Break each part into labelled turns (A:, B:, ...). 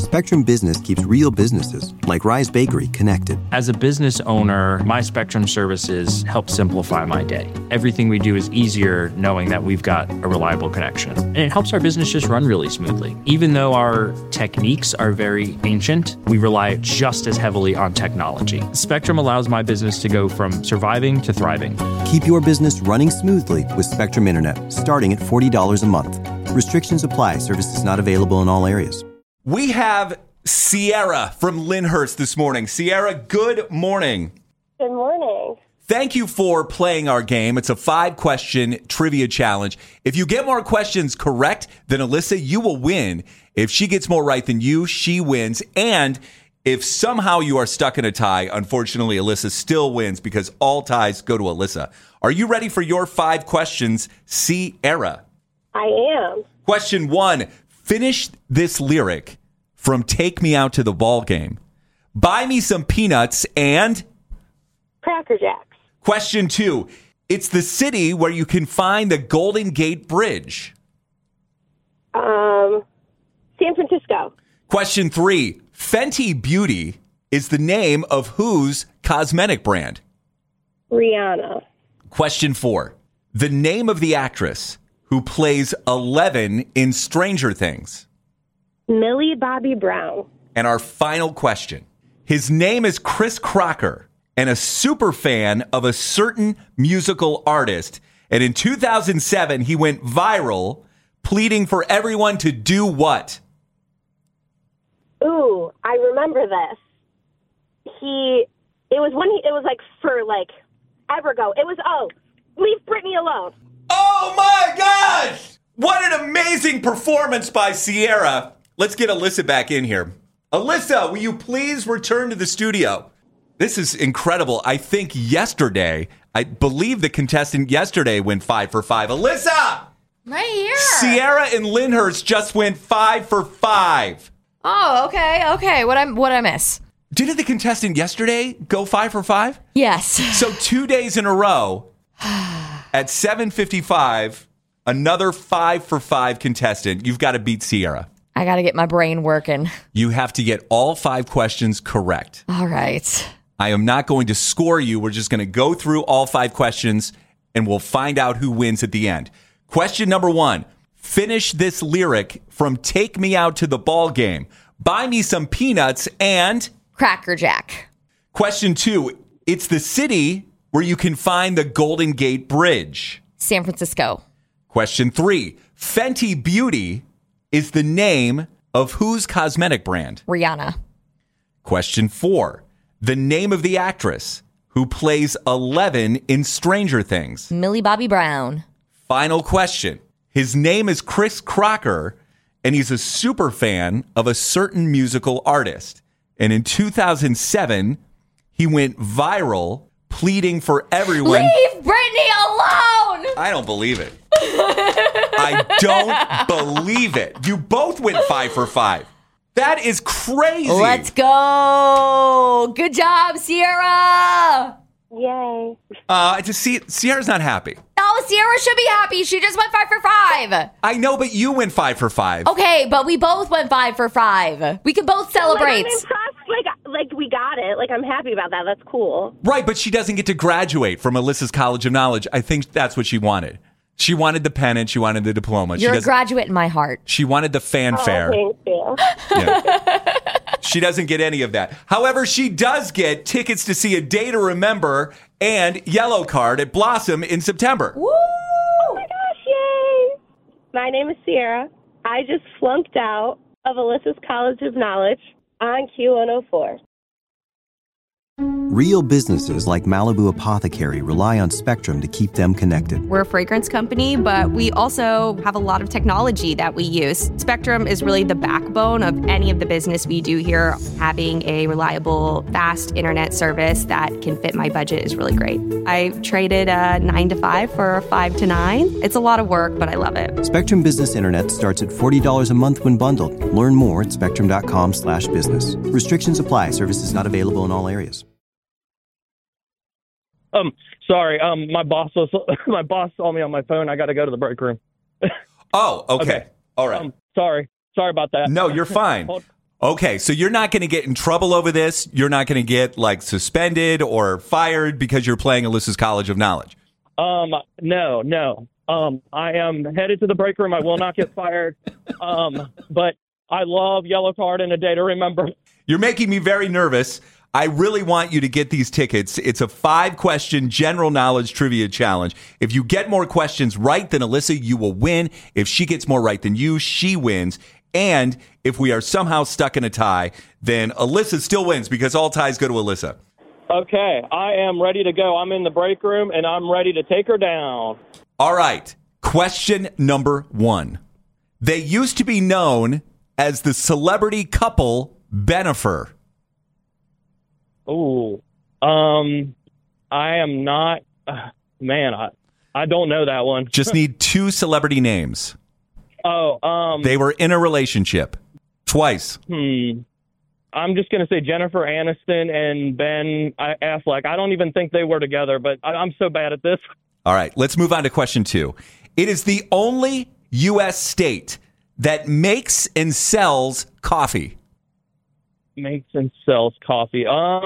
A: Spectrum Business keeps real businesses, like Rise Bakery, connected.
B: As a business owner, my Spectrum services help simplify my day. Everything we do is easier knowing that we've got a reliable connection. And it helps our business just run really smoothly. Even though our techniques are very ancient, we rely just as heavily on technology. Spectrum allows my business to go from surviving to thriving.
A: Keep your business running smoothly with Spectrum Internet, starting at $40 a month. Restrictions apply. Services not available in all areas.
C: We have Sierra from Lyndhurst this morning. Sierra, good morning.
D: Good morning.
C: Thank you for playing our game. It's a 5-question trivia challenge. If you get more questions correct than Alyssa, you will win. If she gets more right than you, she wins. And if somehow you are stuck in a tie, unfortunately, Alyssa still wins because all ties go to Alyssa. Are you ready for your 5 questions, Sierra?
D: I am.
C: Question 1. Finish this lyric from Take Me Out to the Ball Game. Buy me some peanuts and...
D: Cracker Jacks.
C: Question 2. It's the city where you can find the Golden Gate Bridge.
D: San Francisco.
C: Question 3. Fenty Beauty is the name of whose cosmetic brand?
D: Rihanna.
C: Question 4. The name of the actress who plays Eleven in Stranger Things.
D: Millie Bobby Brown.
C: And our final question. His name is Chris Crocker and a super fan of a certain musical artist. And in 2007, he went viral pleading for everyone to do what?
D: Ooh, I remember this. It was like for like ever ago. It was, leave Britney alone.
C: Oh my gosh! What an amazing performance by Sierra. Let's get Alyssa back in here. Alyssa, will you please return to the studio? This is incredible. I think I believe the contestant yesterday went 5 for 5. Alyssa!
E: Right here.
C: Sierra and Lyndhurst just went 5 for 5.
E: Oh, okay. What I miss?
C: Didn't the contestant yesterday go 5 for 5?
E: Yes.
C: So 2 days in a row, at 7:55, another 5 for 5 contestant. You've got to beat Sierra.
E: I got to get my brain working.
C: You have to get all 5 questions correct.
E: All right.
C: I am not going to score you. We're just going to go through all 5 questions, and we'll find out who wins at the end. Question number 1. Finish this lyric from Take Me Out to the Ball Game. Buy me some peanuts and...
E: Cracker Jack.
C: Question 2. It's the city where you can find the Golden Gate Bridge.
E: San Francisco.
C: Question 3. Fenty Beauty is the name of whose cosmetic brand?
E: Rihanna.
C: Question 4. The name of the actress who plays Eleven in Stranger Things.
E: Millie Bobby Brown.
C: Final question. His name is Chris Crocker, and he's a super fan of a certain musical artist. And in 2007, he went viral pleading for everyone.
E: Leave Britney alone!
C: I don't believe it. I don't believe it. You both went 5 for 5. That is crazy.
E: Let's go. Good job, Sierra.
D: Yay.
C: Sierra's not happy.
E: Oh, Sierra should be happy. She just went 5 for 5.
C: I know, but you went 5 for 5.
E: Okay, but we both went 5 for 5. We can both celebrate.
D: Like, I'm impressed. Like we got it. Like, I'm happy about that. That's cool.
C: Right, but she doesn't get to graduate from Alyssa's College of Knowledge. I think that's what she wanted. She wanted the pennant. She wanted the diploma.
E: You're a graduate in my heart.
C: She wanted the fanfare.
D: Oh, thank you.
C: Yeah. She doesn't get any of that. However, she does get tickets to see A Day to Remember and Yellow Card at Blossom in September.
E: Woo!
D: Oh my gosh, yay. My name is Sierra. I just flunked out of Alyssa's College of Knowledge on Q104.
A: Real businesses like Malibu Apothecary rely on Spectrum to keep them connected.
F: We're a fragrance company, but we also have a lot of technology that we use. Spectrum is really the backbone of any of the business we do here. Having a reliable, fast internet service that can fit my budget is really great. I traded a 9 to 5 for a 5 to 9. It's a lot of work, but I love it.
A: Spectrum Business Internet starts at $40 a month when bundled. Learn more at spectrum.com/business. Restrictions apply. Services not available in all areas.
G: Sorry. My boss saw me on my phone. I got to go to the break room.
C: Oh, okay. All right.
G: Sorry about that.
C: No, you're fine. Okay, so you're not going to get in trouble over this. You're not going to get like suspended or fired because you're playing Alyssa's College of Knowledge.
G: No. I am headed to the break room. I will not get fired. But I love Yellow Card and A Day to Remember.
C: You're making me very nervous. I really want you to get these tickets. It's a 5-question general knowledge trivia challenge. If you get more questions right than Alyssa, you will win. If she gets more right than you, she wins. And if we are somehow stuck in a tie, then Alyssa still wins because all ties go to Alyssa.
G: Okay, I am ready to go. I'm in the break room, and I'm ready to take her down.
C: All right. Question number 1. They used to be known as the celebrity couple Bennifer.
G: Ooh. I am not... man, I don't know that one.
C: Just need 2 celebrity names.
G: They
C: were in a relationship. Twice.
G: I'm just going to say Jennifer Aniston and Ben Affleck. I don't even think they were together, but I'm so bad at this.
C: All right, let's move on to question 2. It is the only U.S. state that makes and sells coffee.
G: Makes and sells coffee.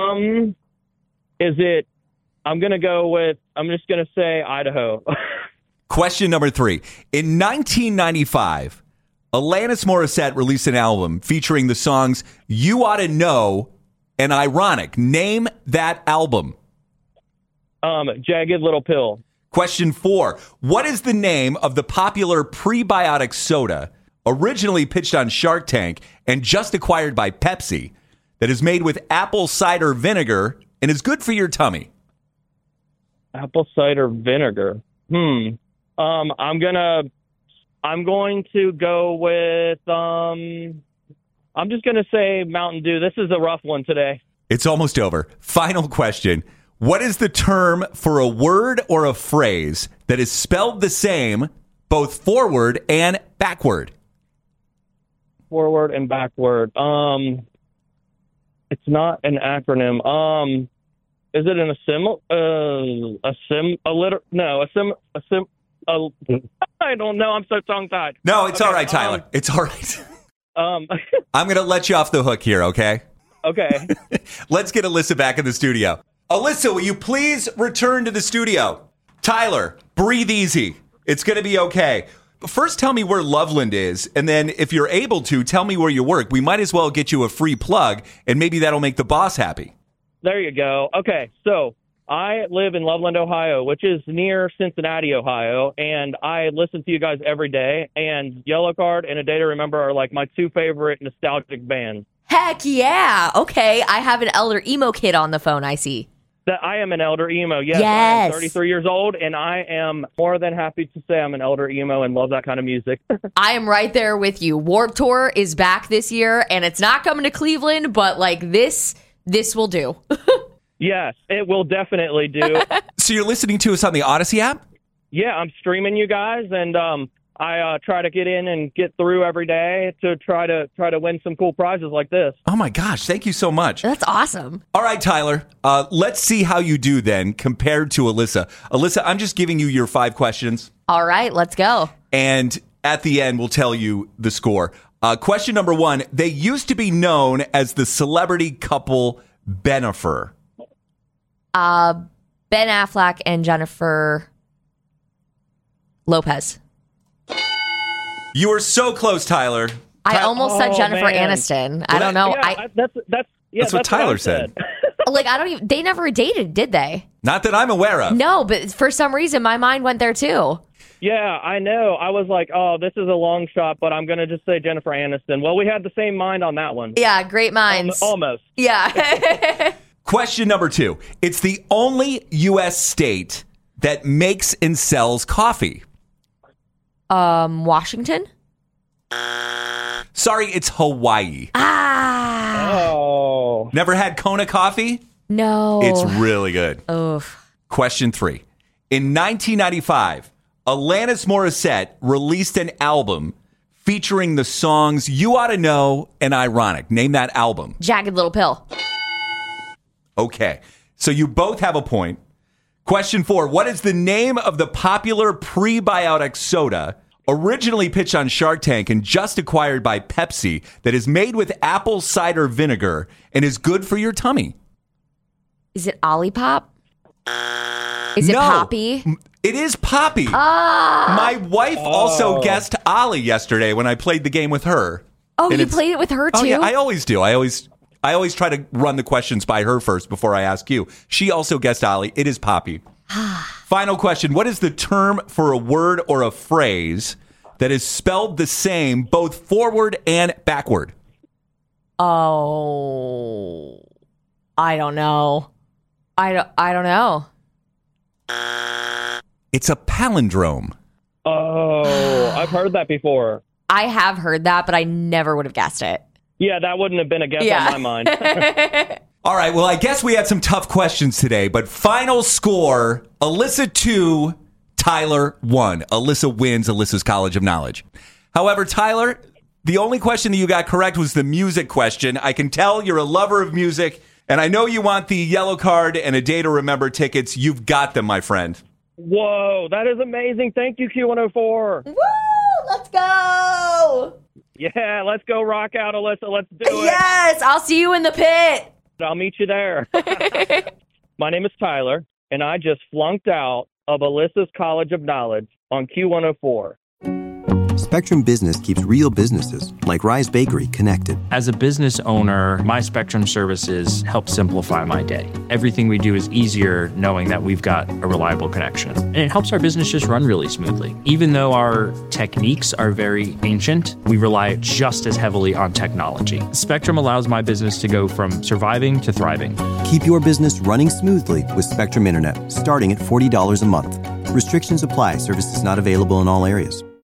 G: Is it... I'm going to go with... I'm just going to say Idaho.
C: Question number 3. In 1995, Alanis Morissette released an album featuring the songs You Oughta Know and Ironic. Name that album.
G: Jagged Little Pill.
C: Question 4. What is the name of the popular prebiotic soda originally pitched on Shark Tank and just acquired by Pepsi that is made with apple cider vinegar and is good for your tummy?
G: Apple cider vinegar. I'm going to go with, I'm just going to say Mountain Dew. This is a rough one today.
C: It's almost over. Final question. What is the term for a word or a phrase that is spelled the same both forward and backward?
G: Forward and backward. It's not an acronym. Is it I don't know. I'm so tongue-tied.
C: No, it's all right, Tyler. It's all right. I'm going to let you off the hook here, okay?
G: Okay.
C: Let's get Alyssa back in the studio. Alyssa, will you please return to the studio? Tyler, breathe easy. It's going to be okay. First, tell me where Loveland is, and then if you're able to, tell me where you work. We might as well get you a free plug, and maybe that'll make the boss happy.
G: There you go. Okay, so I live in Loveland, Ohio, which is near Cincinnati, Ohio, and I listen to you guys every day, and Yellow Card and A Day to Remember are like my 2 favorite nostalgic bands.
E: Heck yeah. Okay, I have an elder emo kid on the phone, I see.
G: That I am an elder emo. Yes, I am 33 years old, and I am more than happy to say I'm an elder emo and love that kind of music.
E: I am right there with you. Warped Tour is back this year, and it's not coming to Cleveland, but like this will do.
G: Yes, it will definitely do.
C: So you're listening to us on the Odyssey app?
G: Yeah, I'm streaming you guys, and I try to get in and get through every day to try to win some cool prizes like this.
C: Oh my gosh, thank you so much.
E: That's awesome.
C: All right, Tyler, let's see how you do then compared to Alyssa. Alyssa, I'm just giving you your 5 questions.
E: All right, let's go.
C: And at the end, we'll tell you the score. Question number 1, they used to be known as the celebrity couple Bennifer.
E: Ben Affleck and Jennifer Lopez.
C: You were so close, Tyler.
E: I almost said Jennifer Aniston. I don't know.
G: Yeah,
C: that's what Tyler said.
E: Like, I don't even, they never dated, did they?
C: Not that I'm aware of.
E: No, but for some reason, my mind went there too.
G: Yeah, I know. I was like, oh, this is a long shot, but I'm going to just say Jennifer Aniston. Well, we had the same mind on that one.
E: Yeah, great minds.
G: Almost.
E: Yeah.
C: Question number 2. It's the only U.S. state that makes and sells coffee.
E: Washington?
C: Sorry, it's Hawaii.
G: Oh.
C: Never had Kona coffee?
E: No.
C: It's really good.
E: Oof.
C: Question 3. In 1995, Alanis Morissette released an album featuring the songs You Oughta Know and Ironic. Name that album.
E: Jagged Little Pill.
C: Okay. So you both have a point. Question 4. What is the name of the popular prebiotic soda originally pitched on Shark Tank and just acquired by Pepsi, that is made with apple cider vinegar and is good for your tummy?
E: Is it Olipop? Is it
C: No.
E: Poppy?
C: It is Poppy. My wife also guessed Ollie yesterday when I played the game with her.
E: Oh,
C: And
E: you
C: it's-
E: played it with her too?
C: Oh yeah, I always do. I always try to run the questions by her first before I ask you. She also guessed Ollie. It is Poppy. Final question. What is the term for a word or a phrase that is spelled the same both forward and backward?
E: Oh, I don't know. I don't know.
C: It's a palindrome.
G: Oh, I've heard that before.
E: I have heard that, but I never would have guessed it.
G: Yeah, that wouldn't have been a guess on my mind.
C: All right, well, I guess we had some tough questions today, but final score, Alyssa 2, Tyler 1. Alyssa wins Alyssa's College of Knowledge. However, Tyler, the only question that you got correct was the music question. I can tell you're a lover of music, and I know you want the yellow card and a day to remember tickets. You've got them, my friend.
G: Whoa, that is amazing. Thank you, Q104.
E: Woo! Let's go!
G: Yeah, let's go rock out, Alyssa. Let's do it.
E: Yes! I'll see you in the pit!
G: I'll meet you there. My name is Tyler, and I just flunked out of Alyssa's College of Knowledge on Q104.
A: Spectrum Business keeps real businesses, like Rise Bakery, connected.
B: As a business owner, my Spectrum services help simplify my day. Everything we do is easier knowing that we've got a reliable connection. And it helps our business just run really smoothly. Even though our techniques are very ancient, we rely just as heavily on technology. Spectrum allows my business to go from surviving to thriving.
A: Keep your business running smoothly with Spectrum Internet, starting at $40 a month. Restrictions apply. Services not available in all areas.